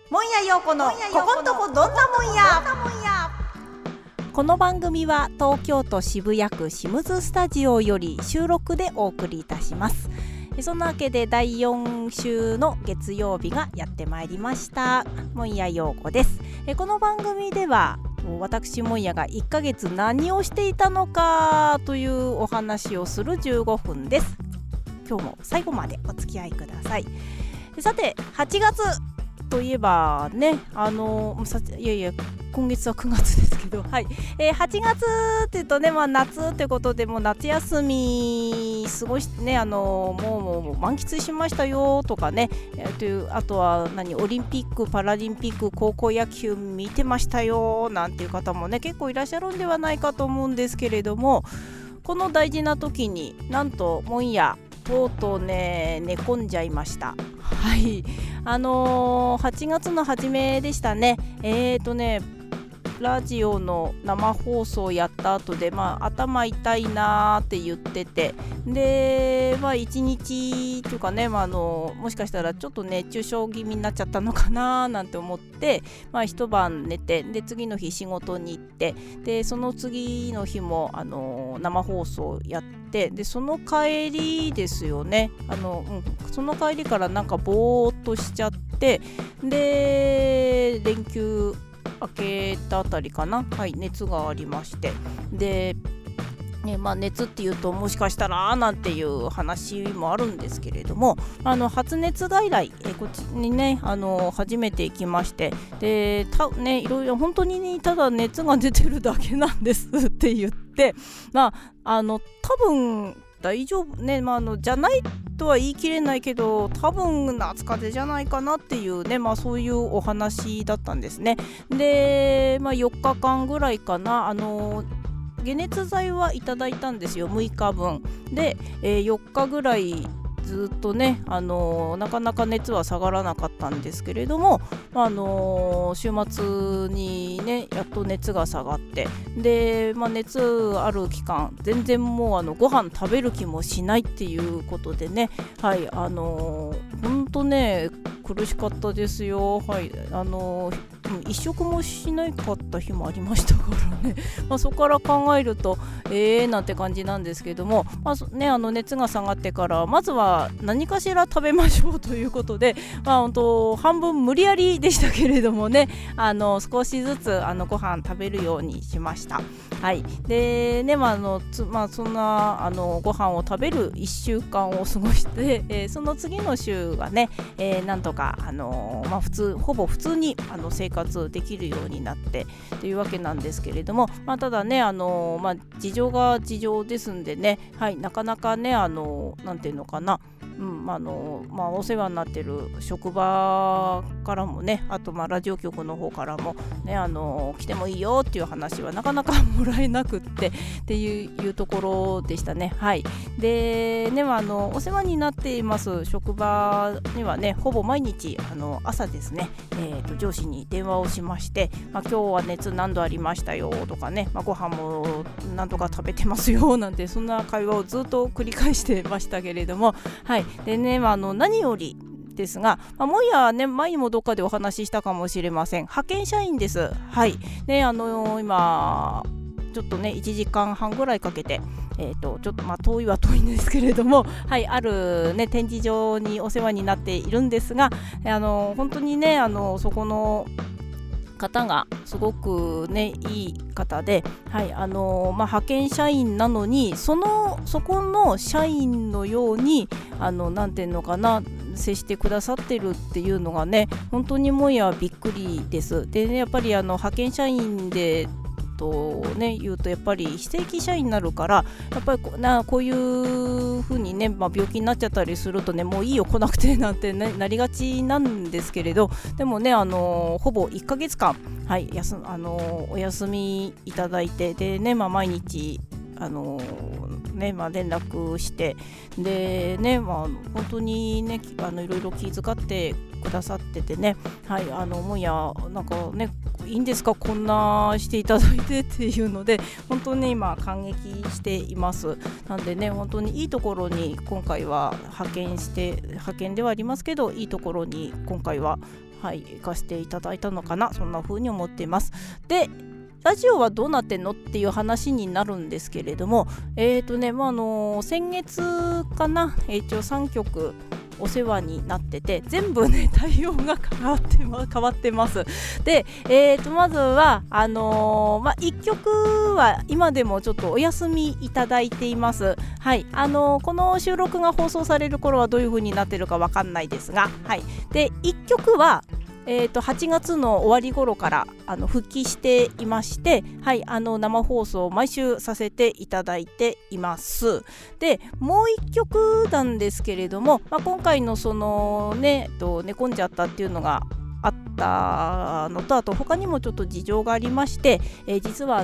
もんやようこのここんとこどんなもんや。この番組は東京都渋谷区シムズスタジオより収録でお送りいたします。そんなわけで第4週の月曜日がやってまいりました。もんやようこです。この番組では私もんやが1ヶ月何をしていたのかというお話をする15分です。今日も最後までお付き合いください。さて8月といえばね、今月は9月ですけど、はい、8月っていうとね、夏ってことでもう夏休み過ごしてね、もう満喫しましたよとかね、あとはオリンピックパラリンピック高校野球見てましたよなんていう方もね結構いらっしゃるんではないかと思うんですけれども、この大事な時になんともんやとうとうね寝込んじゃいました。はい、8月の初めでしたね。ラジオの生放送やった後で、頭痛いなーって言ってて、で、1日というかね、もしかしたらちょっと熱中症気味になっちゃったのかななんて思って、一晩寝て、で次の日仕事に行って、でその次の日も生放送やって、でその帰りですよね、その帰りからなんかぼーっとしちゃって、で連休明けたあたりかな、熱がありまして、で、熱っていうともしかしたらなんていう話もあるんですけれども、発熱外来、こっちにね初めて行きまして、でいろいろ本当にねただ熱が出てるだけなんですって言って、多分大丈夫ね、じゃないとは言い切れないけど多分夏風邪じゃないかなっていうね、そういうお話だったんですね。で、4日間ぐらいかな、解熱剤はいただいたんですよ、6日分で、4日ぐらいずっとね、なかなか熱は下がらなかったんですけれども、週末にねやっと熱が下がって、で、熱ある期間全然もうご飯食べる気もしないっていうことでね、ほんとね苦しかったですよ。一食もしなかった日もありましたからねそこから考えるとなんて感じなんですけども、熱が下がってからまずは何かしら食べましょうということで、本当半分無理やりでしたけれどもね、少しずつご飯食べるようにしました。でね、そんなご飯を食べる1週間を過ごして、その次の週がね、なんとかほぼ普通に生活できるようになってというわけなんですけれども、ただね事情が事情ですんでね、なかなかねなんていうのかな、お世話になってる職場からもね、あとラジオ局の方からもね来てもいいよっていう話はなかなかもらえなくっていうところでしたね。でね、お世話になっています職場にはねほぼ毎日朝ですね、上司に電話をしまして、今日は熱何度ありましたよとかね、ご飯も何度か食べてますよなんてそんな会話をずっと繰り返してましたけれども、でね、何よりですが、もんやね前にもどっかでお話ししたかもしれません、派遣社員です。ね、今ちょっとね1時間半ぐらいかけて、ちょっと遠いは遠いんですけれども、あるね展示場にお世話になっているんですが、本当にねそこの方がすごくねいい方で、派遣社員なのにそこの社員のようになんていうのかな接してくださってるっていうのがね本当にもんやびっくりです。でね、やっぱり派遣社員で言うとやっぱり非正規社員になるから、やっぱりこういう風にね、病気になっちゃったりするとねもういいよ来なくてなんて、ね、なりがちなんですけれど、でもねほぼ1ヶ月間、お休みいただいて、でね、毎日連絡して、でね、本当にねいろいろ気遣ってくださっててね、もんやなんかねいいんですかこんなしていただいてっていうので本当に今感激しています。なんでね本当にいいところに今回は派遣ではありますけどいいところに今回は行かせていただいたのかな、そんな風に思っています。でラジオはどうなってんのっていう話になるんですけれども、先月かな、一応3曲お世話になってて、全部ね対応が変わってます。で、まずは1曲は今でもちょっとお休みいただいています。この収録が放送される頃はどういう風になってるかわかんないですが、で1曲は8月の終わり頃から復帰していまして、生放送を毎週させていただいています。でもう一曲なんですけれども、今回のその寝込んじゃったっていうのがあったのと、あと他にもちょっと事情がありまして、実は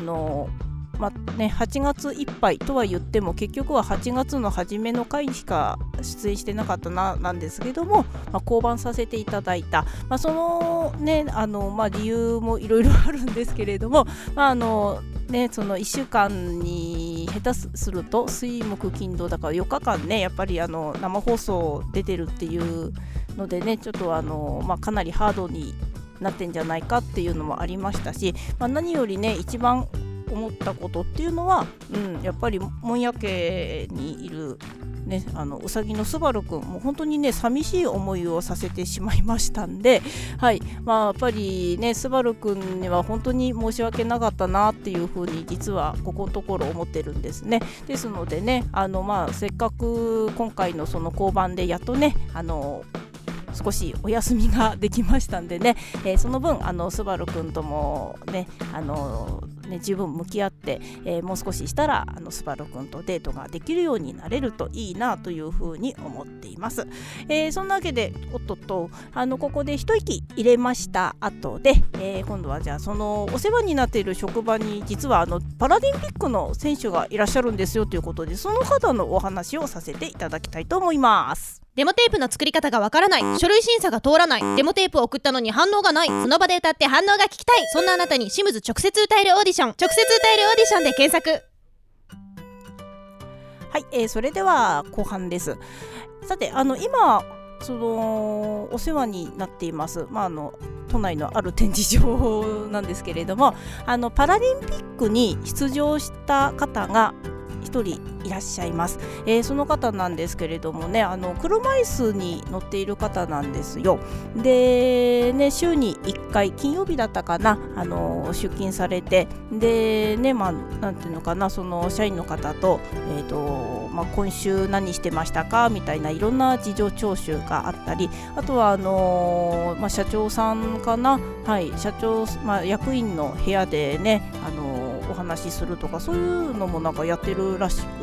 8月いっぱいとは言っても結局は8月の初めの回しか出演してなかったなんですけども、降板させていただいた、そのね理由もいろいろあるんですけれども、その1週間に下手すると水木金土だから4日間ね、やっぱり生放送出てるっていうのでね、ちょっとかなりハードになってんじゃないかっていうのもありましたし、何よりね一番思ったことっていうのは、やっぱり門谷家にいるうさぎのスバルくん、もう本当にね寂しい思いをさせてしまいましたんで、やっぱりねスバルくんには本当に申し訳なかったなっていうふうに実はここのところ思ってるんですね。ですのでねせっかく今回のその交番でやっとね少しお休みができましたんでね、その分スバルくんともね十分向き合って、もう少ししたらスバルくんとデートができるようになれるといいなというふうに思っています。そんなわけでここで一息入れました後で、今度はじゃあそのお世話になっている職場に実はパラリンピックの選手がいらっしゃるんですよということで、その方のお話をさせていただきたいと思います。 デモテープの作り方がわからない、書類審査が通らない、デモテープを送ったのに反応がない、その場で歌って反応が聞きたい、そんなあなたにシムズ直接歌えるオーディション、直接歌えるオーディションで検索。 それでは後半です。さて今そのお世話になっています、都内のある展示場なんですけれども、パラリンピックに出場した方が一人いらっしゃいます。その方なんですけれどもね、車椅子に乗っている方なんですよ。でね、週に1回金曜日だったかな、出勤されて、でねなんていうのかな、その社員の方と今週何してましたかみたいないろんな事情聴取があったり、あとは社長さんかな、社長、役員の部屋でねお話しするとか、そういうのもなんかやってるらしくって、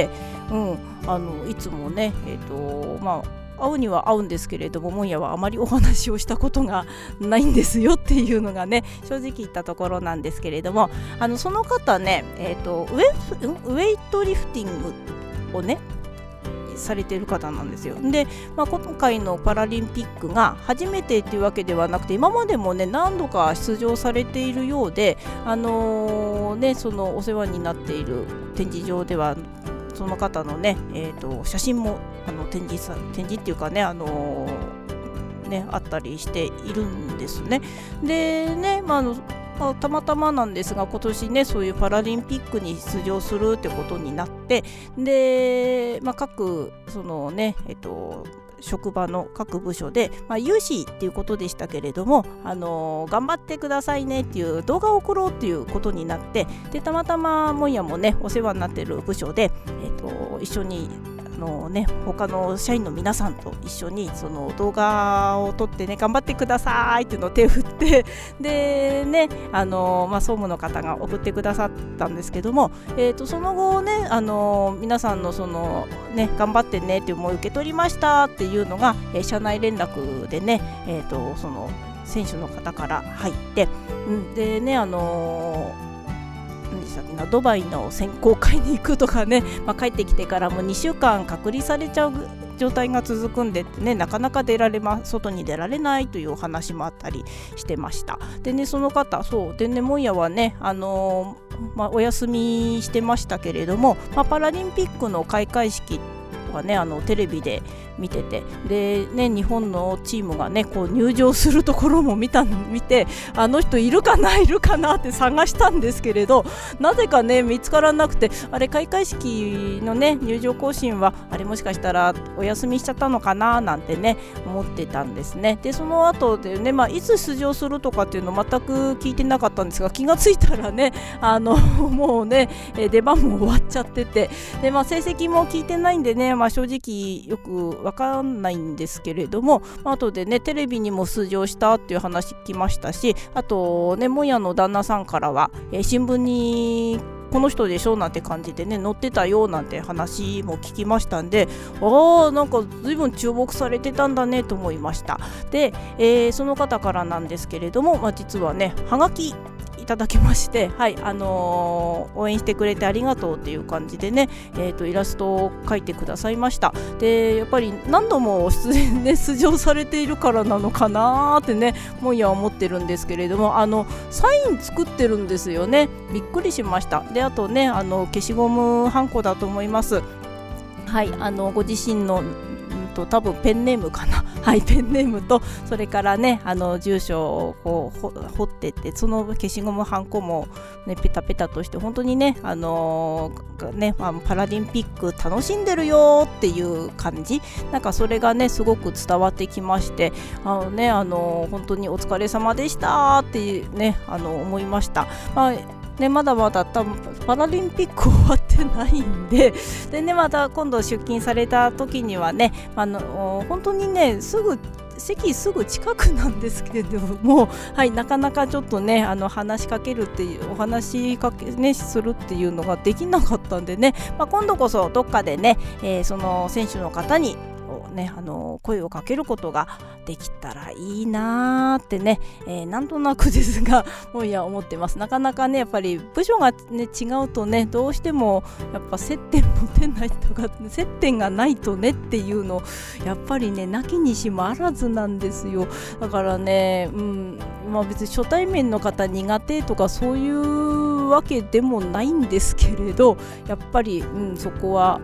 いつもね会うには会うんですけれども、門谷はあまりお話をしたことがないんですよっていうのがね正直言ったところなんですけれども、その方ね、ウェイトリフティングをねされている方なんですよ。で、今回のパラリンピックが初めてっていうわけではなくて、今までもね何度か出場されているようで、そのお世話になっている展示場ではその方のね、写真も展示っていうかねあったりしているんですね。でね、たまたまなんですが今年ねそういうパラリンピックに出場するってことになって、で、各そのね職場の各部署で、有志っていうことでしたけれども、頑張ってくださいねっていう動画を送ろうっていうことになって、でたまたま門谷もねお世話になっている部署で、一緒に他の社員の皆さんと一緒にその動画を撮ってね頑張ってくださいっていうのを手を振ってでね総務の方が送ってくださったんですけども、その後ね皆さんのそのね頑張ってねっていう思いを受け取りましたっていうのが、社内連絡でねその選手の方から入って、でねドバイの選考会に行くとかね、帰ってきてからも2週間隔離されちゃう状態が続くんでね、なかなか外に出られないというお話もあったりしてました。でね、その方でね門谷はねお休みしてましたけれども、パラリンピックの開会式はねテレビで見てて、でね日本のチームがねこう入場するところも見てあの人いるかなって探したんですけれど、なぜかね見つからなくて、あれ開会式のね入場行進はあれもしかしたらお休みしちゃったのかななんてね思ってたんですね。でその後でね、いつ出場するとかっていうの全く聞いてなかったんですが、気がついたらねもうね出番も終わっちゃってて、で成績も聞いてないんでね、正直よくわかんないんですけれども、後でねテレビにも出場したっていう話聞きましたし、あとねもやの旦那さんからは、新聞にこの人でしょなんて感じでね載ってたよなんて話も聞きましたんで、なんか随分注目されてたんだねと思いました。で、その方からなんですけれども、実はねはがきいただきまして、応援してくれてありがとうっていう感じでね、イラストを描いてくださいました。でやっぱり何度も出場されているからなのかなってねもんや思ってるんですけれども、サイン作ってるんですよね。びっくりしました。であとね消しゴムはんこだと思います。ご自身の多分ペンネームかなペンネームと、それからね住所をこう彫ってって、その消しゴムはんこもねペタペタとして、本当にねパラリンピック楽しんでるよっていう感じ、なんかそれがねすごく伝わってきまして、本当にお疲れ様でしたってね思いました。まだまだ多分パラリンピック終わってないんで、ねまた今度出勤された時にはね本当にね席すぐ近くなんですけれども、なかなかちょっとね話しかけるっていうお話かけねするっていうのができなかったんでね、今度こそどっかでね、その選手の方に声をかけることができたらいいなーってね、なんとなくですが思ってます。なかなかねやっぱり部署が、ね、違うとねどうしてもやっぱ接点持てないとか接点がないとねっていうのやっぱりねなきにしもあらずなんですよ。だからね、別に初対面の方苦手とかそういうわけでもないんですけれど、やっぱり、そこは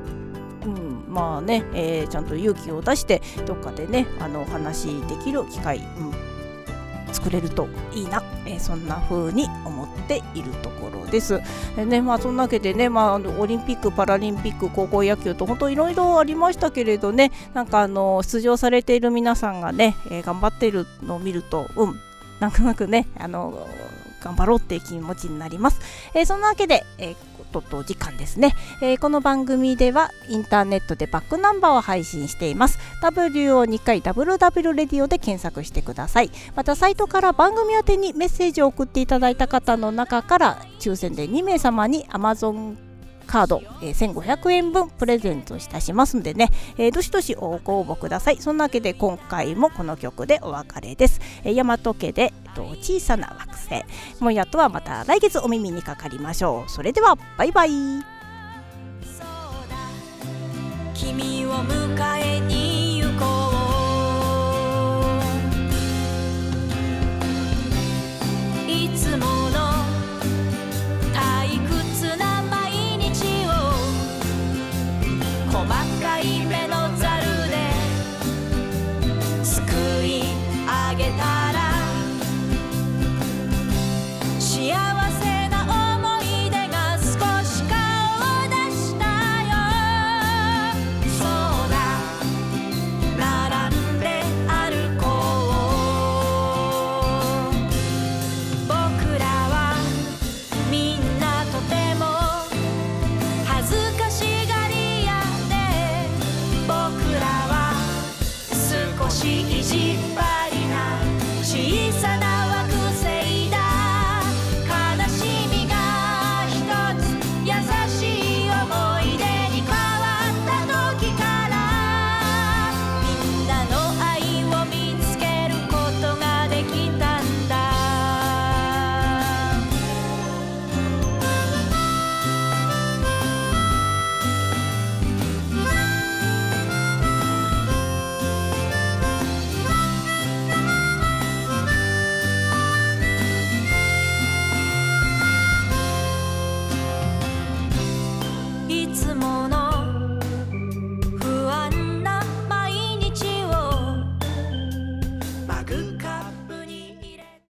ちゃんと勇気を出してどっかでねお話できる機会、作れるといいな、そんな風に思っているところです。そんなわけでね、オリンピックパラリンピック高校野球と本当いろいろありましたけれどね、なんか出場されている皆さんがね、頑張っているのを見るとなんとなくね頑張ろうっていう気持ちになります。そんなわけで、時間ですね、この番組ではインターネットでバックナンバーを配信しています。 W を2回 WW レディオで検索してください。またサイトから番組宛てにメッセージを送っていただいた方の中から抽選で2名様に Amazonカード、1500円分プレゼントいたしますのでね、どしどしご応募ください。そんなわけで今回もこの曲でお別れです。大和家で小さな惑星、もやとはまた来月お耳にかかりましょう。それではバイバイ。 君を迎えに